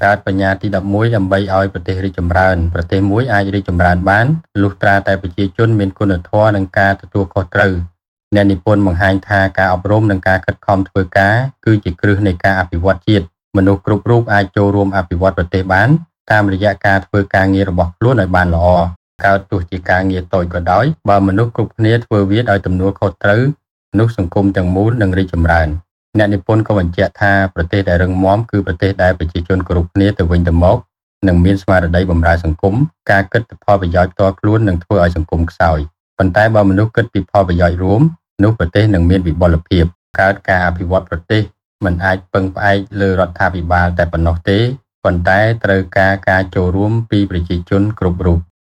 កើតបញ្ញាទី11ដើម្បីឲ្យប្រទេសរីកចម្រើនប្រទេសមួយអាចរីកចម្រើនបានលុះត្រាតែប្រជាជនមានគុណធម៌និងការទទួលខុសត្រូវអ្នកនិពន្ធបង្ហាញថាការអប់រំនិងការខិតខំធ្វើការគឺជាគ្រឹះនៃការអភិវឌ្ឍជាតិមនុស្សគ្រប់រូបអាចចូលរួមអភិវឌ្ឍប្រទេសបានតាមរយៈការធ្វើការងាររបស់ខ្លួនឲ្យបានល្អកើតទោះជាការងារតូចក៏ដោយបើមនុស្សគ្រប់គ្នាធ្វើវាដោយទំនួលខុសត្រូវនោះសង្គមទាំងមូលនឹងរីកចម្រើនអ្នកនិពន្ធក៏បញ្ជាក់ថាប្រទេសដែលរឹងមាំគឺប្រទេសដែលប្រជាជនគោរពគ្នាទៅវិញទៅមកនិងមានស្មារតីបម្រើសង្គមការគិតពីផលប្រយោជន៍ផ្ទាល់ខ្លួននឹងធ្វើឲ្យសង្គមខ្សោយប៉ុន្តែបើមនុស្សគិតពីផលប្រយោជន៍រួមនោះប្រទេសនឹងមានវិបុលភាពកើតការអភិវឌ្ឍប្រទេសមិនអាចពឹងផ្អែកលើរដ្ឋាភិបាលតែប៉ុណ្ណោះទេប៉ុន្តែត្រូវការចូលរួមពីប្រជាជនគ្រប់រូប